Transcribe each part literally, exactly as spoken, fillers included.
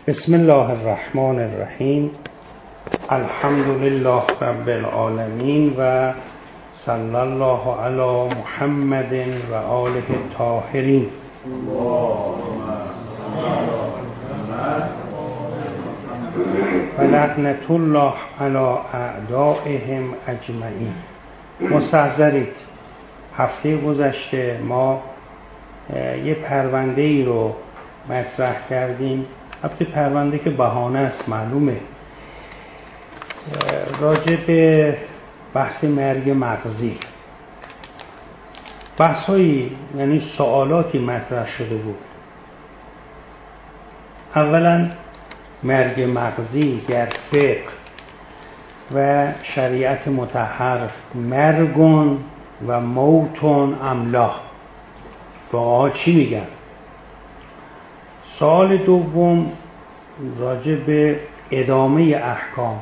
بسم الله الرحمن الرحیم. الحمد لله رب العالمین و صلی الله علی محمد و آله الطاهرین. و لعنت الله علی اعدائهم اجمعین. مستحضرید، هفته گذشته ما یه پرونده ای رو مطرح کردیم. البته پرونده که بهانه است، معلومه، راجع به بحث مرگ مغزی. بحثایی یعنی سوالاتی مطرح شده بود. اولا مرگ مغزی در فقه و شریعت مطهر مرگون و موتون املا، فقها چی میگن؟ سوال دوم راجع به ادامه احکام.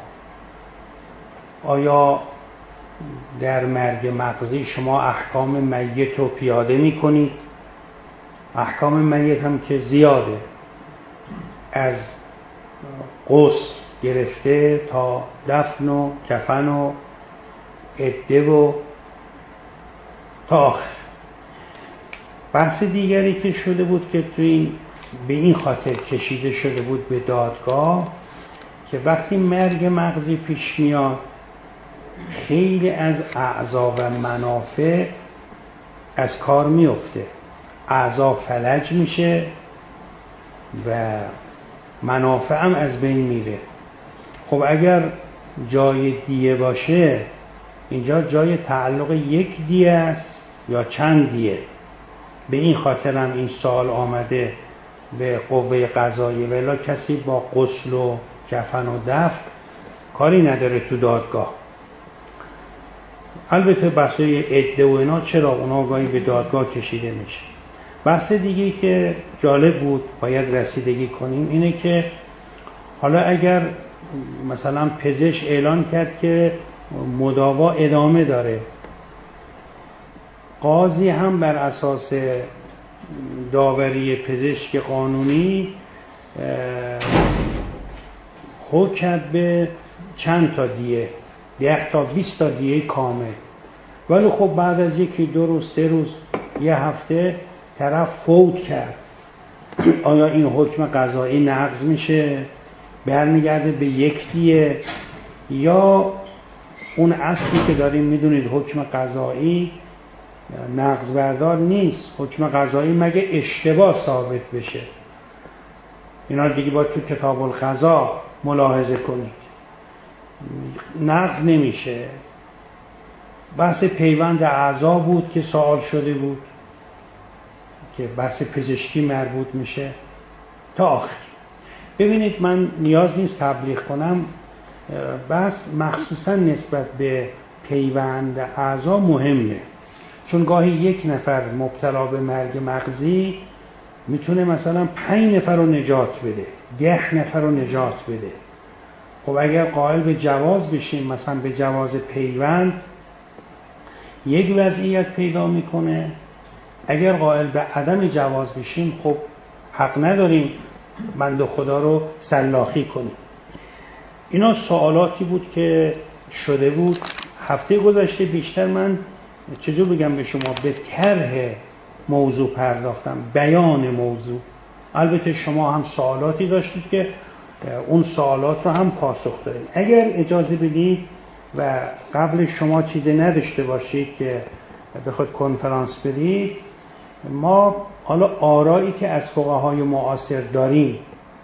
آیا در مرگ مغزی شما احکام میت رو پیاده میکنید؟ احکام میت هم که زیاده، از غسل گرفته تا دفن و کفن و عده و تا آخر. بحث دیگری که شده بود که تو این به این خاطر کشیده شده بود به دادگاه که وقتی مرگ مغزی پیش میاد خیلی از اعضا و منافع از کار میفته، اعضا فلج میشه و منافع هم از بین میره. خب اگر جای دیه باشه، اینجا جای تعلق یک دیه است یا چند دیه؟ به این خاطر هم این سوال آمده به قوه قضاییه، ولی کسی با غسل و کفن و دفن کاری نداره تو دادگاه. البته بحثای عده و اینا چرا اونا گاهی به دادگاه کشیده میشه. بحث دیگه که جالب بود باید رسیدگی کنیم اینه که حالا اگر مثلا پزشک اعلان کرد که مداوا ادامه داره، قاضی هم بر اساس داوری پزشک قانونی حکم کرد به چند تا دیه، ده تا بیست تا دیه کامل، ولی خب بعد از یکی دو روز سه روز یه هفته طرف فوت کرد. آیا این حکم قضایی نقض میشه، برمیگرده به یک دیه، یا اون اصلی که داریم میدونید حکم قضایی نقض بردار نیست، حکم قضایی مگه اشتباه ثابت بشه. اینا دیگه با تو کتاب القضا ملاحظه کنید، نقض نمیشه. بحث پیوند اعضا بود که سوال شده بود که بحث پزشکی مربوط میشه تا آخر. ببینید من نیاز نیست تبلیغ کنم، بحث مخصوصا نسبت به پیوند اعضا مهمه، چون گاهی یک نفر مبتلا به مرگ مغزی میتونه مثلا پنج نفر رو نجات بده، ده نفر رو نجات بده. خب اگر قائل به جواز بشیم، مثلا به جواز پیوند، یک وضعیت پیدا میکنه. اگر قائل به عدم جواز بشیم، خب حق نداریم بنده خدا رو سلاخی کنیم. اینا سوالاتی بود که شده بود. هفته گذشته بیشتر من چجور بگم به شما به طرح موضوع پرداختم، بیان موضوع. البته شما هم سوالاتی داشتید که اون سوالات رو هم پاسخ دارید. اگر اجازه بدید و قبل شما چیزی نداشته باشید که بخواد کنفرانس بدید، ما حالا آرایی که از فقهای معاصر داریم،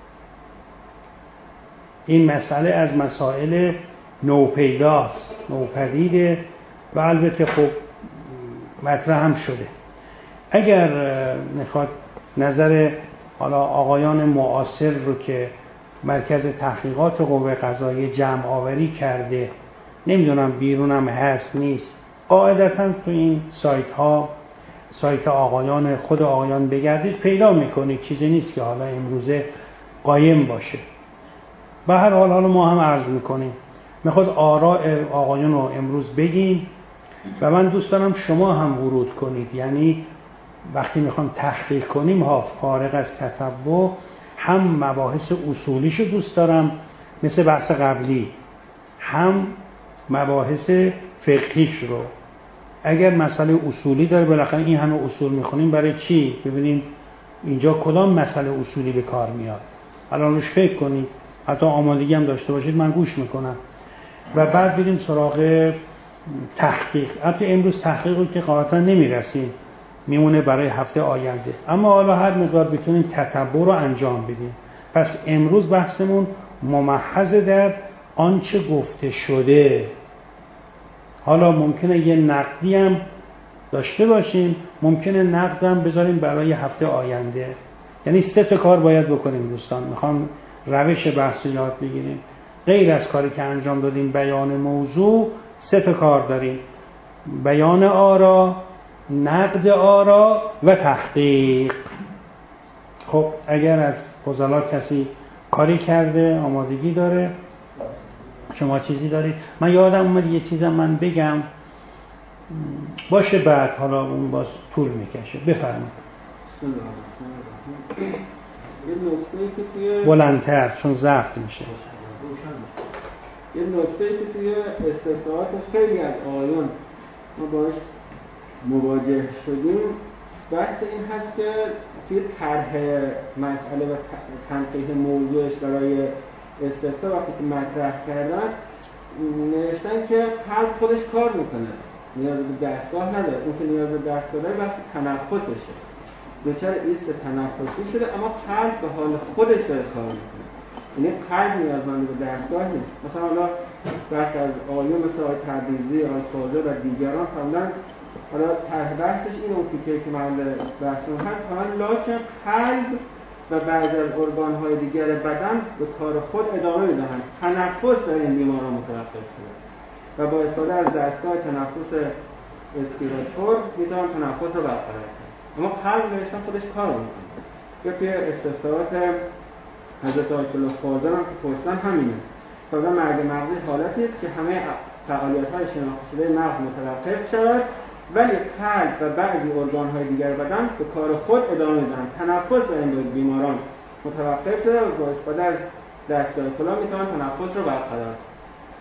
این مسئله از مسائل نوپیداست، نوپدیده و البته خب مطرح هم شده. اگر میخواد نظر حالا آقایان معاصر رو که مرکز تحقیقات قوه قضاییه جمع آوری کرده، نمیدونم بیرونم هست نیست، قاعدتا تو این سایت ها، سایت آقایان خود آقایان بگردید پیدا میکنید، چیزی نیست که حالا امروزه قایم باشه. به هر حال حالا ما هم عرض میکنیم میخواد آراء آقایان رو امروز بگیم و من دوست دارم شما هم ورود کنید. یعنی وقتی میخوام تحقیق کنیم ها، فارغ از تتبع هم مباحث اصولیشو دوست دارم مثل بحث قبلی، هم مباحث فقهیش رو. اگر مسئله اصولی داره، بالاخره این همه اصول میخونیم برای چی؟ ببینیم اینجا کدام مسئله اصولی به کار میاد، الان روش فکر کنید، حتی آمادگی هم داشته باشید، من گوش میکنم. و بعد بریم سراغ تحقیق. البته امروز تحقیق رو که قاطعا نمیرسیم، میمونه برای هفته آینده، اما حالا هر مقدار بتونیم تتبع رو انجام بدیم. پس امروز بحثمون ممحض در آنچه گفته شده. حالا ممکنه یه نقدی هم داشته باشیم، ممکنه نقد هم بذاریم برای هفته آینده. یعنی سه تا کار باید بکنیم دوستان، میخوام روش بحث یاد بگیریم. غیر از کاری که انجام دادیم بیان موضوع، سه تا کار داریم: بیان آرا، نقد آرا و تحقیق. خب اگر از فضلا کسی کاری کرده، آمادگی داره، شما چیزی دارید؟ من یادم اومد یه چیزم من بگم باشه، بعد حالا اون باز طول میکشه. بفرمایید. بلندتر چون ضبط میشه. یه نکته که توی استثناءات خیلی از آیون ما باش مواجه شدیم، بحث این هست که توی طرح مسئله و تنقیح موضوعش برای استثناء وقتی که مطرح کردن نوشتن که قلب خودش کار میکنه، نیاز به دستگاه نداره. اون که نیاز به دستگاه داره وقتی تنفسشه، دوچار ایست تنفسی شده، اما قلب به حال خودش داره کار میکنه. یعنی قلب نیازمند به دستگاه نیست. مثلا حالا بحث از آیون مثل آیه تبریزی، آیه فاضل و دیگران فرمودن حالا طرح بحثش این اون تیکه که محل بحثمون هست، حالا لاکن قلب و بعضی از ارگان‌های دیگر بدن به کار خود ادامه میدهند. تنفس در این بیماران متوقف شده و با استفاده از دستگاه تنفس اسپیراتور میتونن تنفس رو برقرار کنن، اما قلب نوشتن خودش کار میکنه. یا توی استفسارات حضرت آیت الله فاضل هم که پرسیدن همینه. فرضاً مرگ مغزی حالتی است که همه فعالیت‌های شناخته شده مغز متوقف شود، ولی قلب و بعضی ارگان‌های دیگر بدن به کار خود ادامه میدهند. تنفس در این بیماران متوقف شده و با استفاده از دستگاه فلان میتونن تنفس رو برقرار کنن.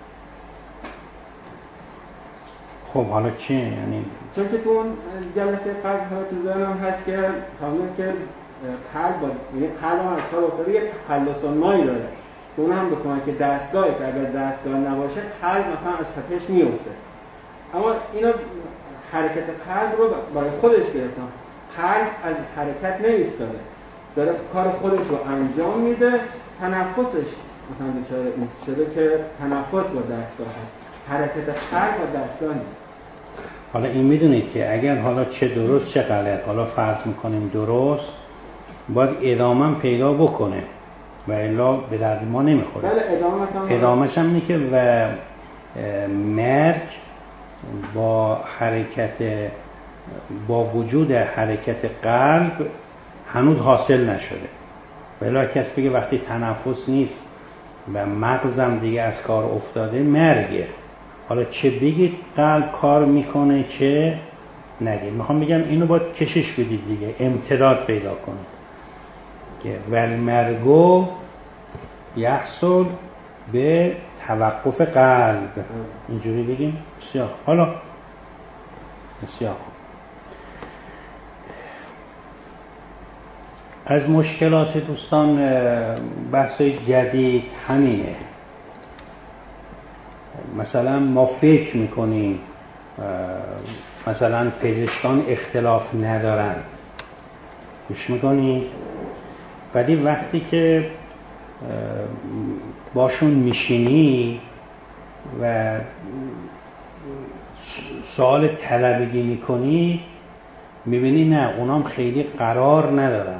خب حالا چی؟ یعنی چون که تو اون جلسه قلب ها تو ذهنم هست که همون که قلب با یعنی قلب هم از کار افتاده یک تخلص مایی داره که اون هم بکنه که دستگاهی که اگر دستگاه نباشه قلب مثلا از تپش میفته. اما اینا حرکت قلب رو برای خودش گرفتن. قلب از حرکت نمیستاده، داره کار خودش رو انجام میده. تنفسش مثلا بیچاره این شده که تنفس با دستگاه هست، حرکت قلب با دستگاه نیست. حالا این میدونید که اگر حالا چه درست چه غلط، حالا فرض میکنیم درست، باید ادامه پیدا بکنه و الا به درد ما نمیخوره. بله ادامه ادامهش هم اینه که و مرگ با حرکت با وجود حرکت قلب هنوز حاصل نشده. بلا کسی بگه وقتی تنفس نیست و مغزم دیگه از کار افتاده مرگه. حالا چه بگید قلب کار میکنه چه نگید. میخوام بگم اینو باید کشش بدید دیگه، امتداد پیدا کنید که والمرگو یحصل به توقف قلب، اینجوری بگیم. بسیار حالا بسیار از مشکلات دوستان بحثای جدید همینه. مثلا ما فکر میکنیم مثلا پزشکان اختلاف ندارن، گوش میکنی؟ ولی وقتی که باشون میشینی و سوال طلبگی میکنی میبینی نه، اونام خیلی قرار ندارن.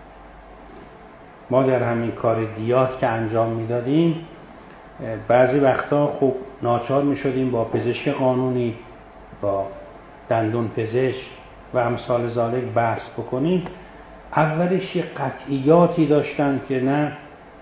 ما در همین کار دیات که انجام میدادیم بعضی وقتا خب ناچار میشدیم با پزشک قانونی، با دندون پزشک و امثال ذالک بحث بکنیم. اولش یه قطعیاتی داشتن که نه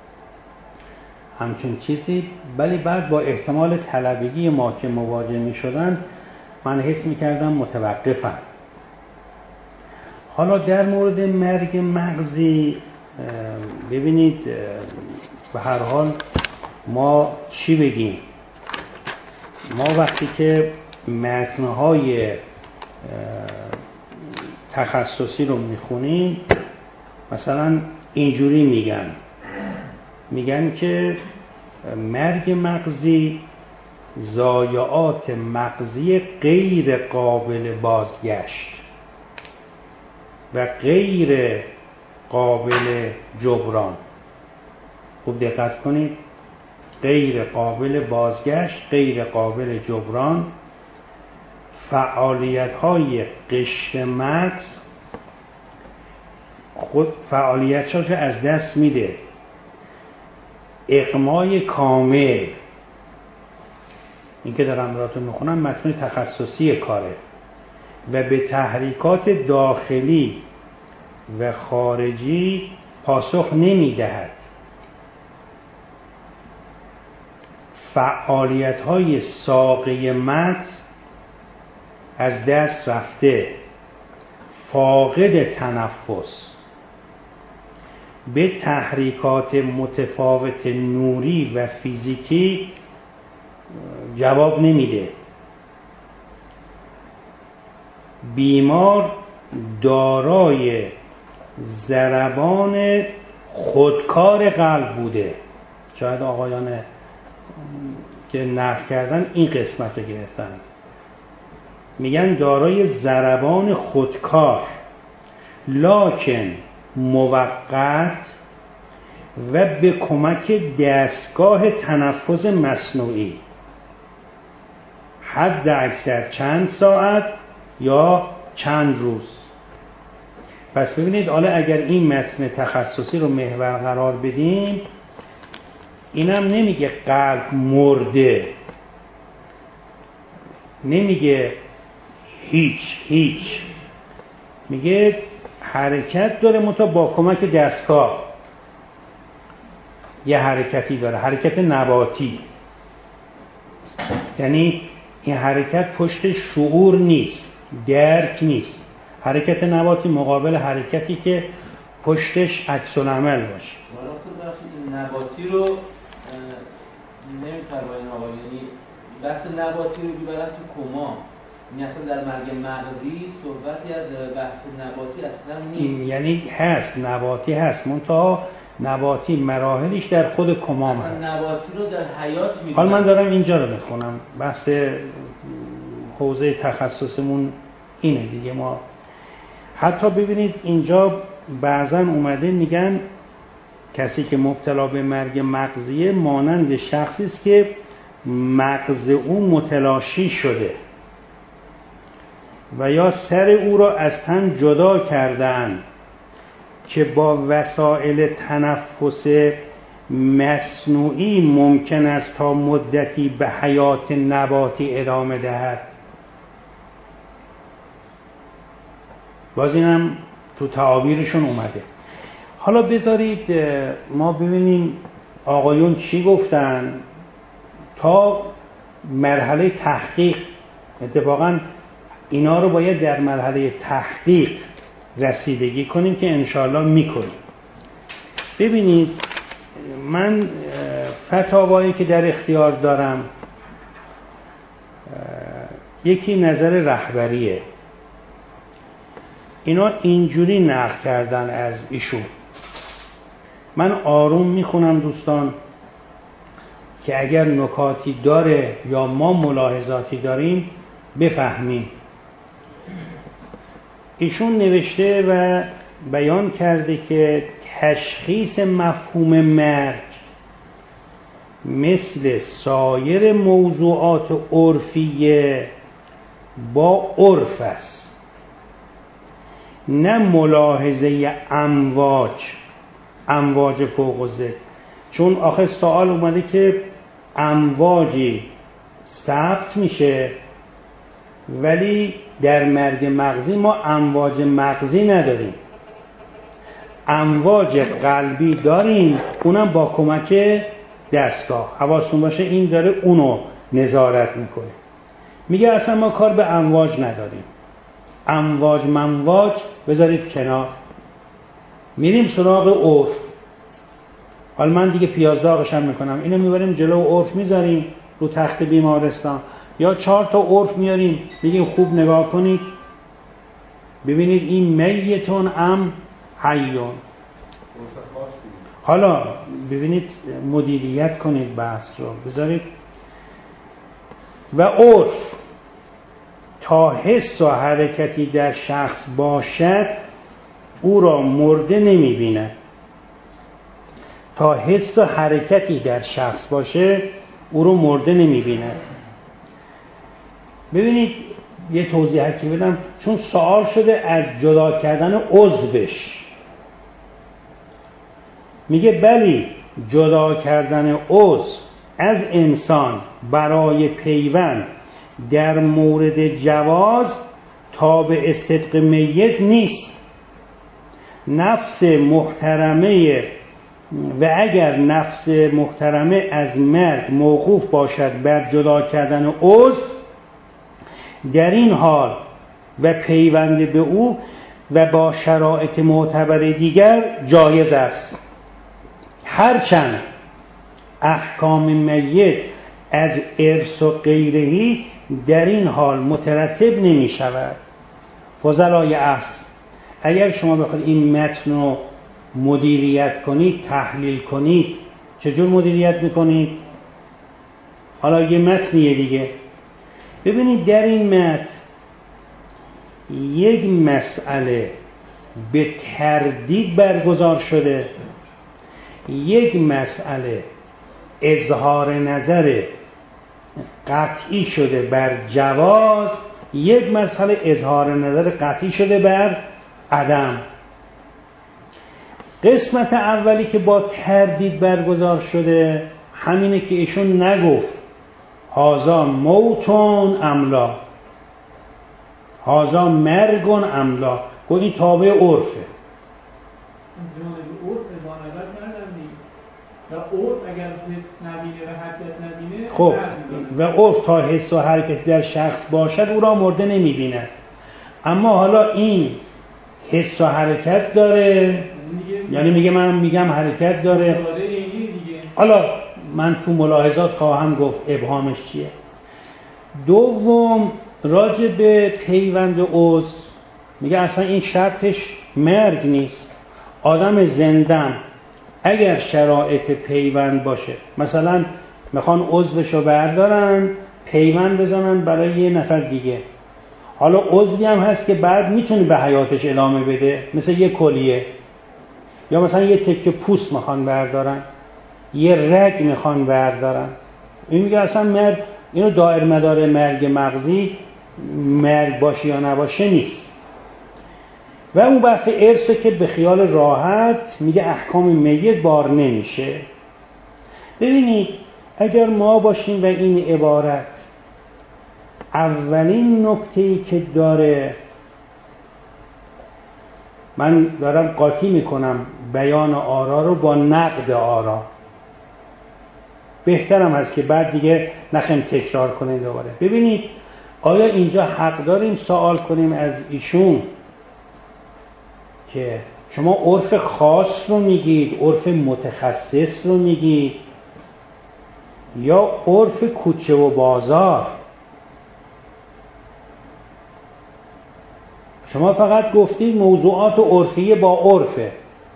همچون چیزی، ولی بعد با احتمال طلبگی ما که مواجه میشدن من حس میکردم متوقفم. حالا در مورد مرگ مغزی ببینید به هر حال ما چی بگیم، ما وقتی که متن‌های تخصصی رو میخونیم مثلا اینجوری میگن میگن که مرگ مغزی ضایعات مغزی غیر قابل بازگشت و غیر قابل جبران. خوب دقت کنید، غیر قابل بازگشت، غیر قابل جبران. فعالیت های قشر مغز خود فعالیتش از دست میده، اغمای کامل. این که دارم براتون میخونم متن تخصصی کاره و به تحریکات داخلی و خارجی پاسخ نمیدهد. فعالیت های ساقه مغز از دست رفته، فاقد تنفس، به تحریکات متفاوت نوری و فیزیکی جواب نمیده. بیمار دارای ضربان خودکار قلب بوده. شاید آقایان که نقل کردن این قسمت رو گرفتن، میگن دارای ضربان خودکار لکن موقت و به کمک دستگاه تنفس مصنوعی، حد اکثر چند ساعت یا چند روز. پس ببینید حالا اگر این متن تخصصی رو محور قرار بدیم، اینم نمیگه قلب مرده، نمیگه هیچ هیچ، میگه حرکت داره منتها با کمک دستگاه یه حرکتی داره، حرکت نباتی. یعنی این حرکت پشت شعور نیست، درک نیست. حرکت نباتی مقابل حرکتی که پشتش عکس العمل باشه. این نباتی رو نمی‌فرمایید آقا، یعنی بحث نباتی رو بیبرن تو کما، یعنی اصلا در مرگ مغزی صحبتی از بحث نباتی اصلا نیست. یعنی هست، نباتی هست، منتها نباتی مراحلش در خود کما هست. نباتی رو در حیات می‌بینن. حالا من دارم اینجا رو میخونم، بحث حوزه تخصصمون اینه دیگه. ما حتی ببینید اینجا بعضا اومده میگن کسی که مبتلا به مرگ مغزیه مانند شخصی است که مغز او متلاشی شده و یا سر او را از تن جدا کردند که با وسایل تنفس مصنوعی ممکن است تا مدتی به حیات نباتی ادامه دهد. باز اینم تو تعابیرشون اومده. حالا بذارید ما ببینیم آقایون چی گفتن تا مرحله تحقیق. اتفاقا اینا رو باید در مرحله تحقیق رسیدگی کنیم که انشاءالله میکنیم. ببینید من فتاوایی که در اختیار دارم یکی نظر رهبریه، اینا اینجوری نقل کردن از ایشون. من آروم میخونم دوستان که اگر نکاتی داره یا ما ملاحظاتی داریم بفهمیم. ایشون نوشته و بیان کرده که تشخیص مفهوم مرگ مثل سایر موضوعات عرفیه با عرف است، نه ملاحظه امواج امواج فوق الذکر. چون آخر سوال اومده که امواجی ثبت میشه ولی در مرگ مغزی ما امواج مغزی نداریم، امواج قلبی داریم، اونم با کمک دستگاه. حواستون باشه این داره اونو نظارت میکنه. میگه اصلا ما کار به امواج نداریم، امواج منواج بذارید کنار. میریم سراغ عرف. حالا من دیگه پیاز داغش هم میکنم، اینو میبریم جلو عرف میذاریم رو تخت بیمارستان، یا چهار تا عرف میاریم میگیم خوب نگاه کنید ببینید این میتون ام حیون. حالا ببینید مدیریت کنید بحث رو بذارید. و عرف تا حس و حرکتی در شخص باشد او را مرده نمیبیند. تا حس و حرکتی در شخص باشه او رو مرده نمیبیند. ببینید یه توضیحاتی بدم، چون سوال شده از جدا کردن عضوش. میگه بلی جدا کردن عضو از انسان برای پیوند در مورد جواز تابع صدق میت نیست. نفس محترمه و اگر نفس محترمه از مرگ موقوف باشد بر جدا کردن عضو، در این حال و پیوند به او و با شرایط معتبر دیگر جایز است. هرچند احکام میت از ارث و غیرهی در این حال مترتب نمی شود. فضلای اصل، اگر شما بخواید این متن رو مدیریت کنید، تحلیل کنید، چجور مدیریت میکنید؟ حالا یه متنیه دیگه، ببینید در این متن یک مسئله به تردید برگزار شده، یک مسئله اظهار نظر قطعی شده بر جواز، یک مسئله اظهار نظر قطعی شده بر عدم. قسمت اولی که با تردید برگزار شده همینه که ایشون نگفت هازا موتون املا، هازا مرگون املا، گفت این تابع عرفه. و عرف اگر نبینه و حرکت نبینه، خب و عرف تا حس و حرکت در شخص باشد او را مرده نمیبیند. اما حالا این حس و حرکت داره، یعنی میگه من میگم حرکت داره. حالا من تو ملاحظات خواهم گفت ابهامش چیه. دوم راجع به پیوند عضو میگه اصلا این شرطش مرگ نیست. آدم زندم اگر شرایط پیوند باشه، مثلا میخوان عضوشو بردارن پیوند بزنن برای یه نفر دیگه، حالا عضوی هم هست که بعد میتونه به حیاتش ادامه بده، مثل یه کلیه، یا مثلا یه تکه پوست میخوان بردارن، یه رگ میخوان بردارن. این میگه اصلا مرگ، اینو دائر مدار مرگ مغزی مرگ باشه یا نباشه نیست. و اون بحث ارثه که به خیال راحت میگه احکام میت بار نمیشه. ببینید اگر ما باشیم و این عبارت اولین نکته‌ای که داره، من دارم قاطی میکنم بیان آرا رو با نقد آرا، بهترم هست که بعد دیگه نخیم تکرار کنیم دوباره. ببینید آیا اینجا حق داریم سوال کنیم از ایشون که شما عرف خاص رو میگید، عرف متخصص رو میگید، یا عرف کوچه و بازار؟ شما فقط گفتید موضوعات عرفیه با عرفه،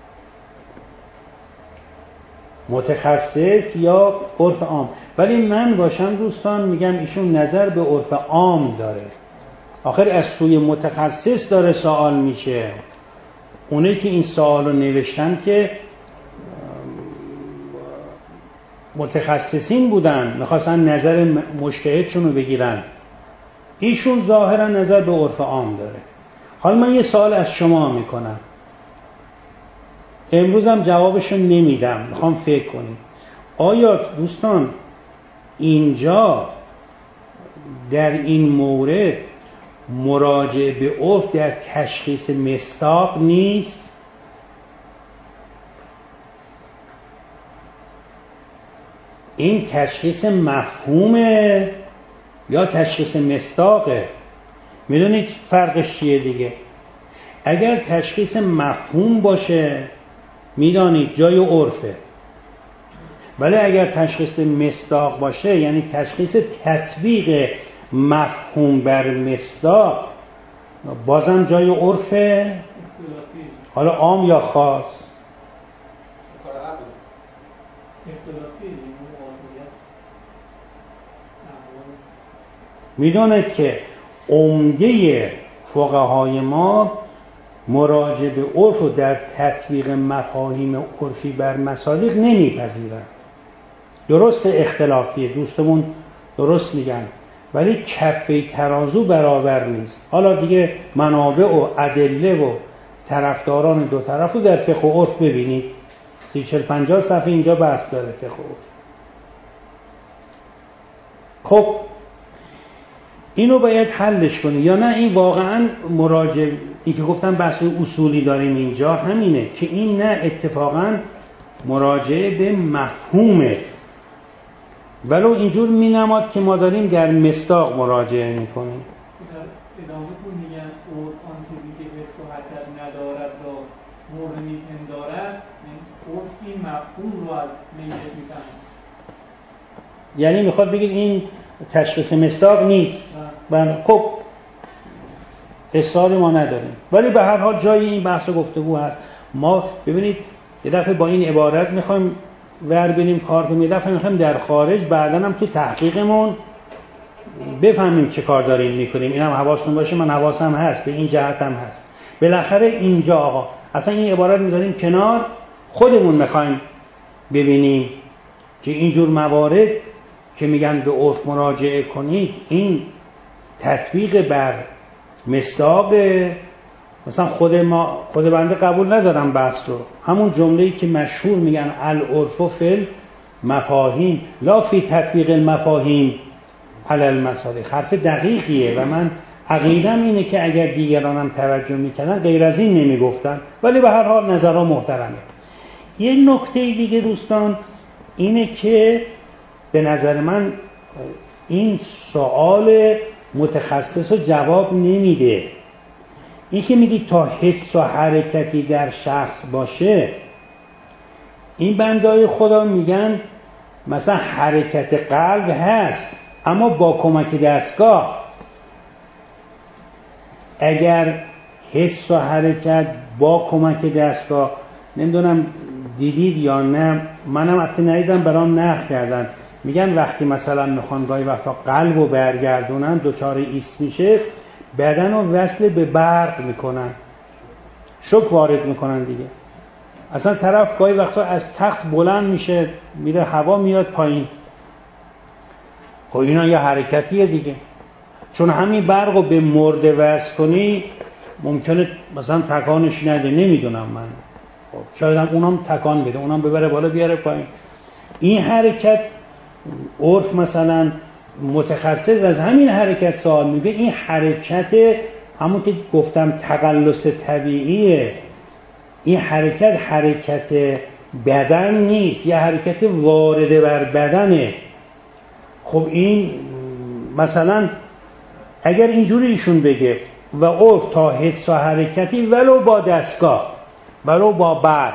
متخصص یا عرف عام. ولی من باشم دوستان میگم ایشون نظر به عرف عام داره، آخر از سوی متخصص داره سوال میشه. اونه که این سوال رو نوشتن که متخصصین بودن، میخواستن نظر مجتهدشون رو بگیرن، ایشون ظاهرا نظر به عرف عام داره. حالا من یه سوال از شما میکنم، امروزم جوابشو نمیدم، میخوام فکر کنیم. آیا دوستان اینجا در این مورد مراجعه به عرف در تشخیص مصداق نیست؟ این تشخیص مفهومه یا تشخیص مصداقه؟ میدونید فرقش چیه دیگه؟ اگر تشخیص مفهوم باشه میدانید جای عرفه، ولی اگر تشخیص مصداق باشه یعنی تشخیص تطبیق مفهوم بر مصداق بازم جای عرفه، حالا عام یا خاص. میدونید که عمده فقهای ما مراجعه به عرف و در تطبیق مفاهیم عرفی بر مصادیق نمیپذیرند. درست اختلافیه، دوستمون درست میگن، ولی کفه ترازو برابر نیست. حالا دیگه منابع و ادله و طرفداران دو طرف رو در فقه و عرف ببینید. سی چل پنجاه صفحه اینجا بحث داره فقه و عرف. خب اینو باید حلش کنی یا نه؟ این واقعا مراجع، این که گفتم بحث اصولی داریم اینجا همینه که این نه اتفاقا مراجعه به مفهومه، ولو اینجور می نماد که ما داریم در مصداق مراجعه می کنیم. ادامه کن میگن او آن چیزی که حس و حدت ندارد را مورد میپندارد، او این مفهوم رو از میت میفهمد. یعنی میخواد بگید این تشخیص مصداق نیست. بله خب اصراری ما نداریم، ولی به هر حال جای این بحث گفتگو هست. ما ببینید یه دفعه با این عبارت میخوایم ور بریم کار کنیم، یه دفعه میخوایم در خارج بعداً هم تو تحقیقمون بفهمیم چه کار داریم میکنیم. اینم حواستون باشه، من حواسم هست، به این جهت هم هست. بالاخره اینجا آقا اصلا این عبارت میذاریم کنار، خودمون میخوایم ببینیم که اینجور موارد که میگن به عرف مراجعه کنید این تطبیق بر مصداق. مثلا خود ما خود بنده قبول ندارم بحث رو، همون جمله‌ای که مشهور میگن العرف فی المفاهیم لا فی تطبیق المفاهیم علی المصالح، حرف دقیقیه و من عقیدم اینه که اگر دیگرانم توجه میکنن غیر از این نمیگفتن، ولی به هر حال نظرها محترمه. یه نکته دیگه دوستان اینه که به نظر من این سوال متخصص رو جواب نمیده. این که میگی تا حس و حرکتی در شخص باشه، این بندای خدا میگن مثلا حرکت قلب هست اما با کمک دستگاه. اگر حس و حرکت با کمک دستگاه، نمیدونم دیدید یا نه، منم اصلا ندیدم، برام نقل کردن، میگن وقتی مثلا میخوان گاهی وقتا قلب رو برگردونن دچار ایست میشه، بدن رو وصل به برق میکنن، شوک وارد میکنن دیگه. اصلا طرف گاهی وقتا از تخت بلند میشه میره هوا میاد پایین. خب اینا یه حرکتیه دیگه، چون همین برق رو به مرده وصل کنی ممکنه مثلا تکانش نده، نمیدونم من، خب شاید هم اونم تکان بده، اونم ببره بالا بیاره پایین. این حرکت عرف مثلا متخصص از همین حرکت سوال میگه، این حرکت همون که گفتم تقلص طبیعیه، این حرکت حرکت بدن نیست، یه حرکت وارده بر بدنه. خب این مثلا اگر اینجوری ایشون بگه و عرف تا حس و حرکتی ولو با دستگاه، ولو با برق،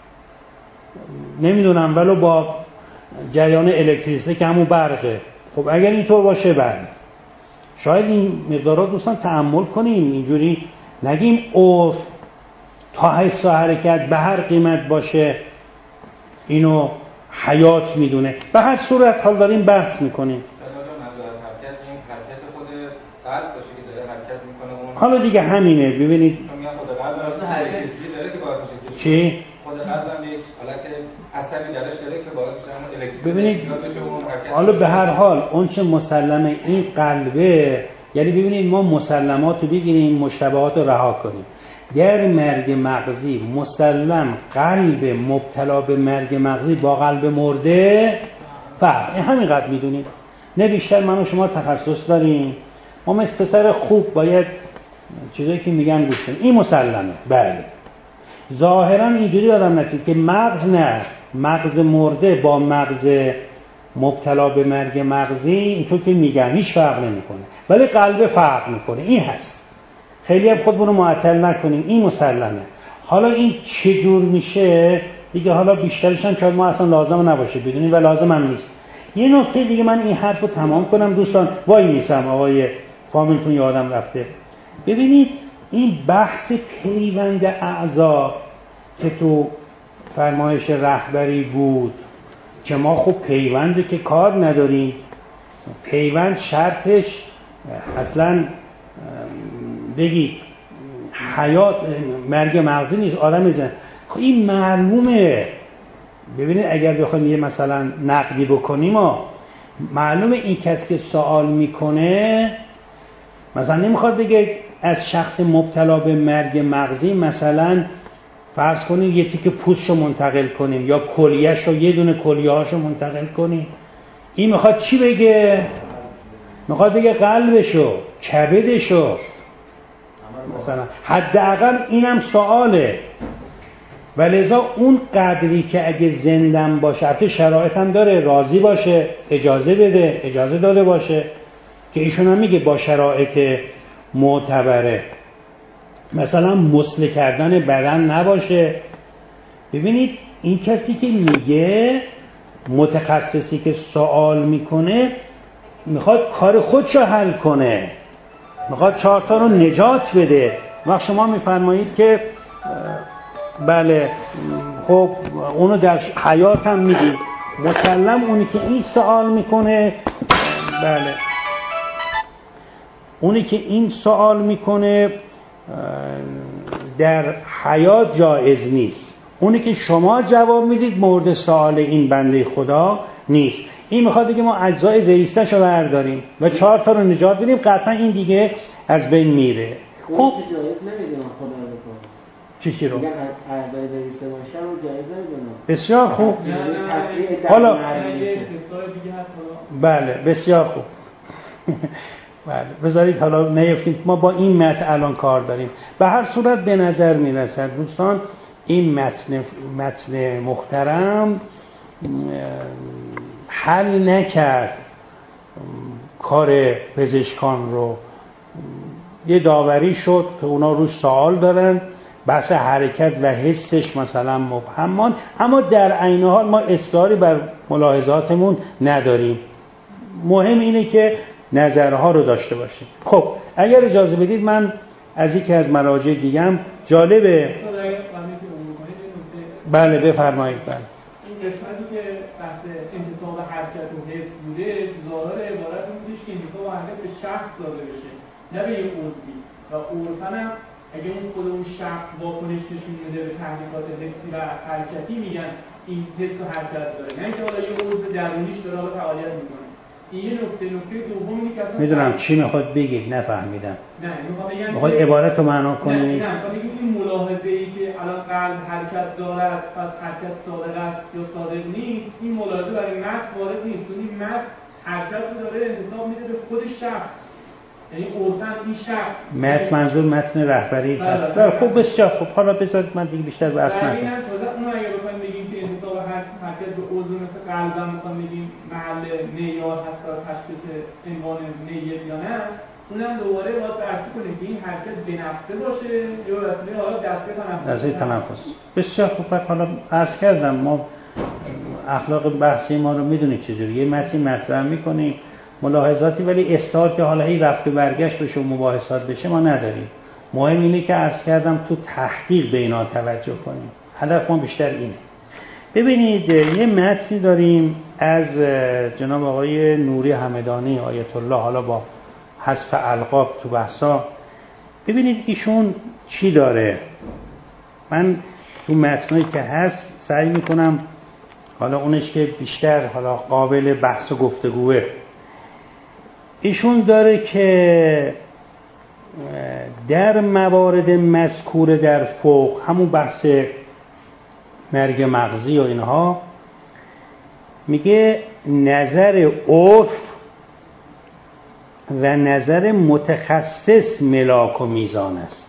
نمیدونم ولو با جریان الکتریسیته که همون برقه، خب اگر اینطور باشه بعد شاید این مقدارات دوستان تأمل کنیم، اینجوری نگیم عرف تا حس و حرکت به هر قیمت باشه اینو حیات میدونه. به هر صورت حال داریم بحث میکنیم. حالا دیگه همینه، ببینید چی؟ ببینید حالا به هر حال اون چه مسلمه این قلبه، یعنی ببینید ما مسلمات رو بگیریم مشتبهات رو رها کنیم. در مرگ مغزی مسلم قلب مبتلا به مرگ مغزی با قلب مرده فرق، این همینقدر میدونید، نه بیشتر. من و شما تخصص داریم، ما مثل پسر خوب باید چیزایی که میگن گوش کنیم، این مسلمه. بله ظاهرا اینجوری آدم نتید که مغز نه، مغز مرده با مغز مبتلا به مرگ مغزی اینطور که میگن هیچ فرق نمیکنه، ولی قلب فرق میکنه. این هست خیلی هم خودمون رو معطل نکنیم، این مسلمه. حالا این چه جور میشه دیگه، حالا بیشترش هم شاید ما اصلا لازم نباشه بدونیم و لازم هم نیست. یه نکته دیگه من این حرف رو تمام کنم دوستان، وای میسم آقای فامیلتون یادم رفته. ببینید این بحث پیوند اعضا که تو فرمایش رهبری بود که ما خب پیونده که کار نداریم، پیوند شرطش اصلا بگید حیات مرگ مغزی نیست، آدم میزن. خب این معلومه. ببینید اگر بخوایم یه مثلا نقدی بکنیم و معلومه این کسی که سوال میکنه مثلا نمیخواد بگه از شخص مبتلا به مرگ مغزی مثلا فرض کنیم یه تیکه پوستشو منتقل کنیم یا کلیه‌شو، یه دونه کلیه‌هاشو منتقل کنیم. این میخواد چی بگه؟ میخواد بگه قلبشو، کبدشو مثلا. حداقل اینم سواله. ولذا اون قدری که اگه زندم باشه، حتی شرایط هم داره، راضی باشه، اجازه بده، اجازه داده باشه، که ایشون هم میگه با شرایط معتبره، مثلا مسله کردن بدن نباشه. ببینید این کسی که میگه، متخصصی که سوال میکنه، میخواد کار خودشو حل کنه، میخواد چهار تا رو نجات بده. وقت شما میفرمایید که بله خب اونو در حیات هم میدید، مسلم اونی که این سوال میکنه، بله اونی که این سوال میکنه در حیات جایز نیست، اونی که شما جواب میدید مورد سوال این بنده خدا نیست. این میخواد دیگه ما اجزای رئیسش رو برداریم و چهار تا رو نجات بدیم، قطعا این دیگه از بین میره. خب جایز نمیدونم خدا رو کنم چی رو؟ میگن اعضای رئیسه باشن رو جایز نمیدونم. بسیار خوب. حالا بله بسیار خوب. بله بذارید حالا نیفتیم، ما با این متن الان کار داریم. به هر صورت به نظر میرسد دوستان این متن متن محترم حل نکرد کار پزشکان رو. یه داوری شد که اونا روش سوال دارن، بحث حرکت و حسش مثلا مبهم ماند، اما در عین حال ما اصراری بر ملاحظاتمون نداریم. مهم اینه که نظرها رو داشته باشیم. خب اگر اجازه بدید من از یکی از مراجع دیگم جالبه. بله بفرمایید. بله این قسمتی که بحث انتصاب حرکت و حس بوده، ظاهر عبارت این بودش که انتصاب حرکت به شخص داده بشه، نه به یه عضوی. و عرفاً هم اگه اون خود اون شخص واکنش نشون میده به تحریکات حسی و حرکتی، میگن این حس و حرکت داره، نه اینکه حالا یه عضو درونیش داره حالا فعالیت میکنه. این یه نکته نکته دوم اینه که میدونم چی میخواد بگید، نفهمیدم. نه میخوام بگم میخواد عبارت رو معنا کنید. نه نه میخوام بگم این ملاحظه ای که الان قلب حرکت دارد پس حرکت صادق است یا صادق نیست، این ملاحظه برای متن وارد نیست. این متن حرکت رو داره انتساب میده به خود شخص، یعنی اردن این شخص. متن منظور متن رهبری هست. بله خب بسیار خوب. حالا بذارید من دیگه بیشتر به اصل نکنم. این تازه اون اگه بخوایم بگیم که انتساب حرکت به عضو مثل قلبم میخوام بگیم محل معیار هست برای تشخیص عنوان میت یا نه، اونم دوباره باید بررسی کنیم که این حرکت به نفسه باشه یا وسیله حالا دسته تنفس. دسته تنفس. بسیار خوب. حالا عرض کردم ما اخلاق بحثی ما رو میدونید چجوری، یه متن مطرح میکنیم ملاحظاتی، ولی اصرار که حالا هی رفت و برگشت بشه و مباحثات بشه ما نداریم. مهم اینه که عرض کردم تو تحقیق به اینا توجه کنیم. هدف ما بیشتر اینه. ببینید یه متنی داریم از جناب آقای نوری همدانی آیت الله، حالا با حذف القاب تو بحثا. ببینید ایشون چی داره. من تو متنایی که هست سعی میکنم حالا اونش که بیشتر حالا قابل بحث و گفتگوه. ایشون داره که در موارد مذکور در فوق، همون بحث مرگ مغزی و اینها، میگه نظر عرف و نظر متخصص ملاک و میزان است.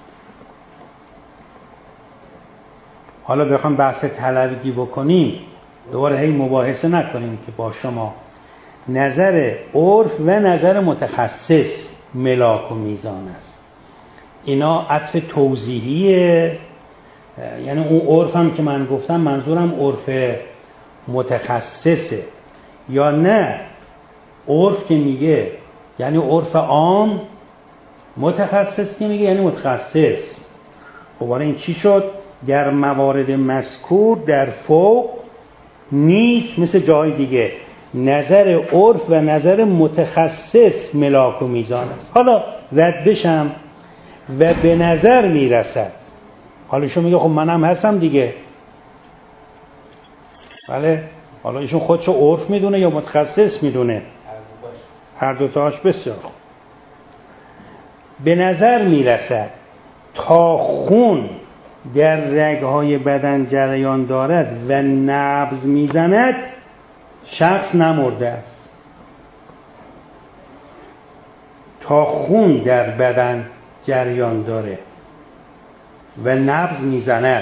حالا بخوام بحث طلبگی بکنیم دوباره هی مباحثه نکنیم که با شما، نظر عرف و نظر متخصص ملاک و میزان است. اینا عطف توضیحیه، یعنی اون عرف هم که من گفتم منظورم عرف متخصصه، یا نه عرف که میگه یعنی عرف عام، متخصص که میگه یعنی متخصص. خب این چی شد؟ در موارد مذکور در فوق نیست مثل جای دیگه، نظر عرف و نظر متخصص ملاک و میزان است. حالا رد بشم و به نظر میرسد، حالا ایشون میگه خب منم هستم دیگه، بله، حالا ایشون خودشو عرف میدونه یا متخصص میدونه؟ هر دوتاش. بسیار خوب. به نظر میرسد تا خون در رگهای بدن جریان دارد و نبض میزند شخص نمرده است. تا خون در بدن جریان داره و نبض میزند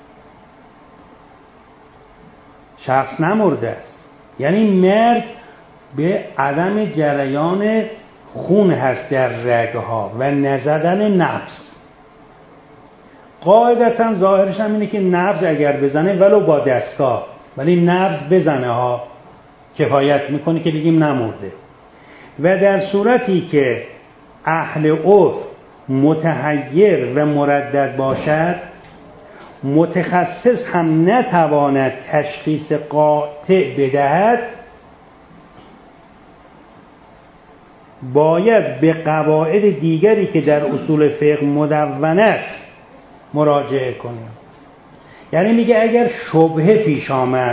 شخص نمرده است. یعنی مرگ به عدم جریان خون هست در رگها و نزدن نبض. قاعدتا ظاهرش هم اینه که نبض اگر بزنه ولو با دستگاه، ولی نبض بزنه ها کفایت میکنه که بگیم نمرده. و در صورتی که اهل عرف متحیر و مردد باشد، متخصص هم نتواند تشخیص قاطع بدهد، باید به قواعد دیگری که در اصول فقه مدون است مراجعه کنیم. یعنی میگه اگر شبهه پیش آمد،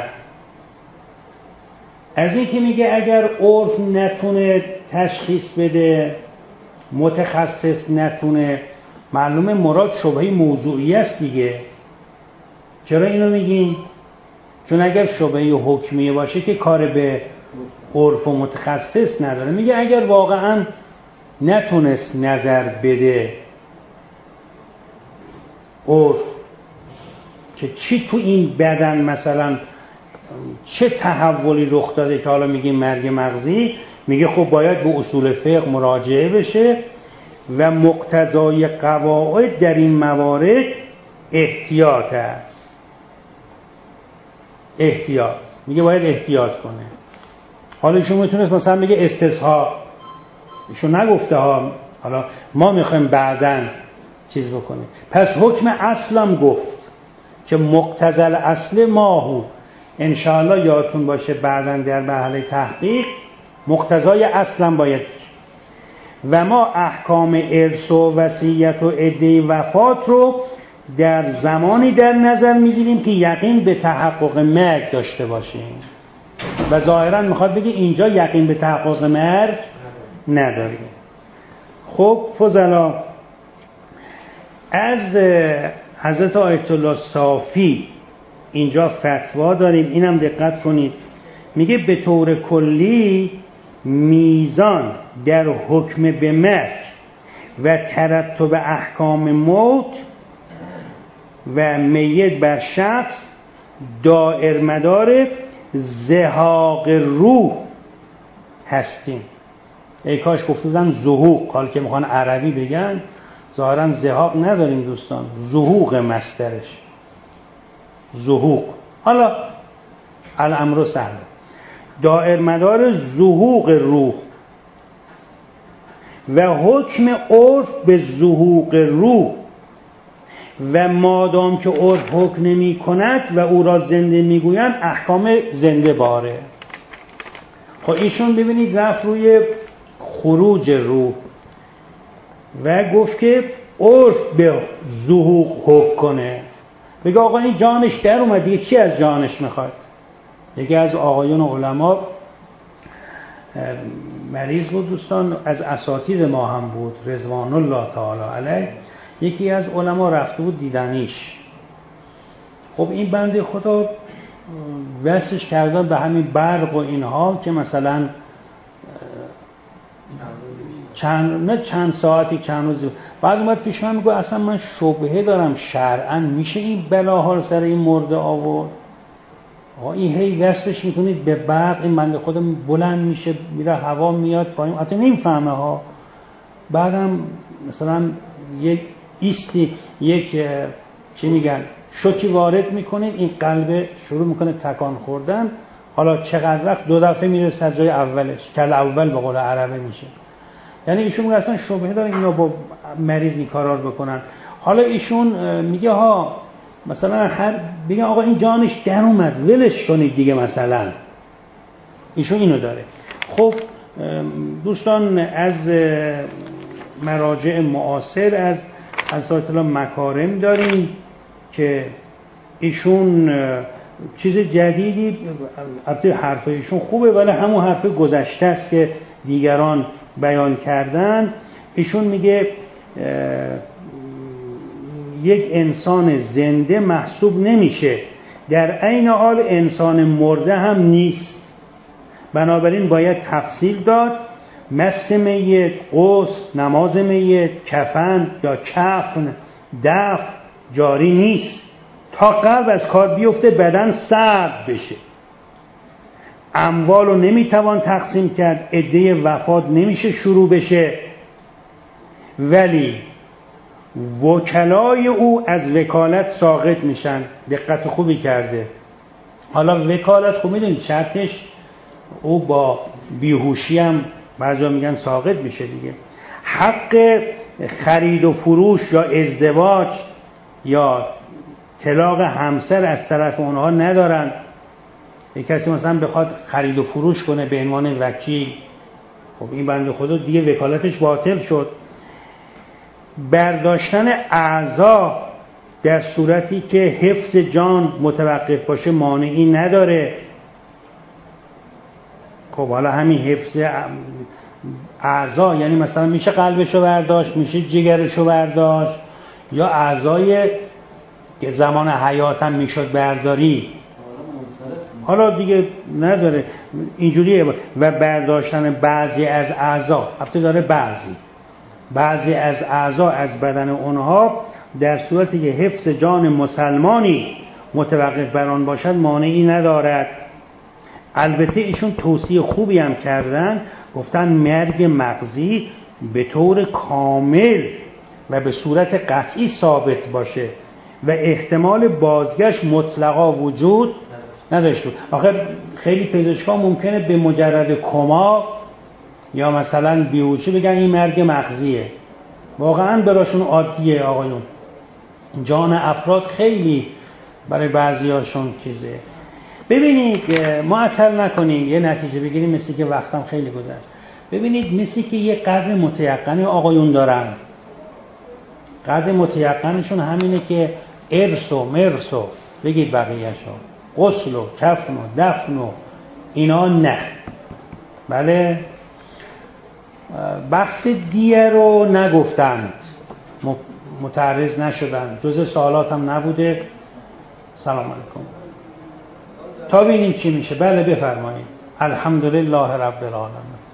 از این که میگه اگر عرف نتونه تشخیص بده، متخصص نتونه، معلومه مراد شبهه موضوعی است دیگه. چرا اینو میگین؟ چون اگر شبهه حکمیه باشه که کار به عرف و متخصص نداره. میگه اگر واقعا نتونست نظر بده عرف که چی تو این بدن مثلا چه تحولی رخ داده که حالا میگیم مرگ مغزی، میگه خب باید به اصول فقه مراجعه بشه و مقتضای قواعد در این موارد احتیاط است. احتیاط، میگه باید احتیاط کنه. حالا ایشون میتونست مثلا بگه استصحاب، ایشون نگفته ها، حالا ما میخوایم بعدن چیز بکنیم. پس حکم اصلم گفت که مقتضل اصل ماهو، انشاءالله یادتون باشه بعدن در مرحله تحقیق مقتضای اصلم باید. و ما احکام ارث و وصیت و عده وفات رو در زمانی در نظر میگیریم که یقین به تحقق مرگ داشته باشیم. و ظاهرا میخواد بگه اینجا یقین به تحقق مرگ نداریم. خب فضلا، از حضرت آیت الله صافی اینجا فتوا داریم، اینم دقت کنید. میگه به طور کلی میزان در حکم به مرگ و ترتب احکام موت و میت بر شخص دائر مدار زهاق روح هستیم. ای کاش گفتم زهوق، حال که میخوان عربی بگن ظاهرا زهاق نداریم دوستان، زهوق مصدرش زهوق. حالا الامر سهل، دائر مدار زهوق روح و حکم عرف به زهوق روح و مادام که عرف حکم نمی کند و او را زنده میگویند احکام زنده باره. خب ایشون ببینید رفت روی خروج روح و گفت که عرف به زهوق حکم کنه. بگه آقا این جانش در اومد دیگه، کی از جانش میخواد؟ یکی از آقایون علما مریض بود دوستان، از اساتید ما هم بود رضوان الله تعالی علیه. یکی از علما رفته بود دیدنیش. خب این بنده خدا وصلش کردن به همین برق و اینها که مثلا چند نه چند ساعتی چند روزی بعد اومد پیش من میگه اصلا من شبهه دارم شرعاً میشه این بلاها رو سر این مرده آورد؟ آقا این هی وصلش میکنید به برق، این بنده خدا بلند میشه میره هوا میاد پایین، حتی نمیفهمه ها. بعدم مثلا یک ایستی یک چی میگن شوکی وارد میکنید، این قلب شروع میکنه تکان خوردن. حالا چقدر وقت؟ دو دفعه میرسه جای اولش، کل اول به قول عربه میشه. یعنی ایشون میگه اصلا شبهه داره اینا با مریض این کارا رو بکنن. حالا ایشون میگه ها مثلا هر بگه آقا این جانش در اومد ولش کنید دیگه، مثلا ایشون اینو داره. خب دوستان از مراجع معاصر از حضرت الله مکارم داریم که ایشون چیز جدیدی، البته حرف ایشون خوبه ولی همون حرف گذشته است که دیگران بیان کردن. ایشون میگه یک انسان زنده محسوب نمیشه، در عین حال انسان مرده هم نیست، بنابراین باید تفصیل داد. مس میت، غسل، نماز میت، کفن یا کفن، دفن جاری نیست تا قلب از کار بیفته بدن سرد بشه. اموال رو نمیتوان تقسیم کرد، عده وفات نمیشه شروع بشه، ولی وکلای او از وکالت ساقط میشن. دقت خوبی کرده. حالا وکالت خوب میدونید شرطش او با بیهوشی هم بعضا میگن ساقط میشه دیگه. حق خرید و فروش یا ازدواج یا طلاق همسر از طرف اونها ندارن. یک کسی مثلا بخواد خرید و فروش کنه به عنوان وکیل، خب این بنده خدا دیگه وکالتش باطل شد. برداشتن اعضا در صورتی که حفظ جان متوقف باشه مانعی نداره. خب حالا همین حفظ اعضا یعنی مثلا میشه قلبشو برداشت، میشه جگرشو برداشت، یا اعضای که زمان حیات هم میشد برداری، حالا دیگه نداره اینجوریه. و برداشتن بعضی از اعضا، البته داره بعضی بعضی از اعضا از بدن اونها در صورتی که حفظ جان مسلمانی متوقف بر آن باشد مانعی ندارد. البته ایشون توصیه خوبی هم کردن، گفتن مرگ مغزی به طور کامل و به صورت قطعی ثابت باشه و احتمال بازگشت مطلقا وجود نداشته. آخه خیلی پزشکا ممکنه به مجرد کما یا مثلا بیهوشی بگن این مرگ مغزیه، واقعا براشون عادیه. آقایون جان افراد خیلی برای بعضیاشون چیزه. ببینید معطل نکنید یه نتیجه بگیریم، مثل که وقتم خیلی گذشت. ببینید مثل که یه قدر متیقنی آقایون دارن، قدر متیقنشون همینه که ارث و مرث و بگید بقیه‌شو، غسل و کفن و دفن و اینا نه. بله بحث دیه رو نگفتند، متعرض نشدند، جز سوالات هم نبوده. سلام علیکم. تا ببینیم چی میشه. بله بفرمایید. الحمدلله رب العالمین.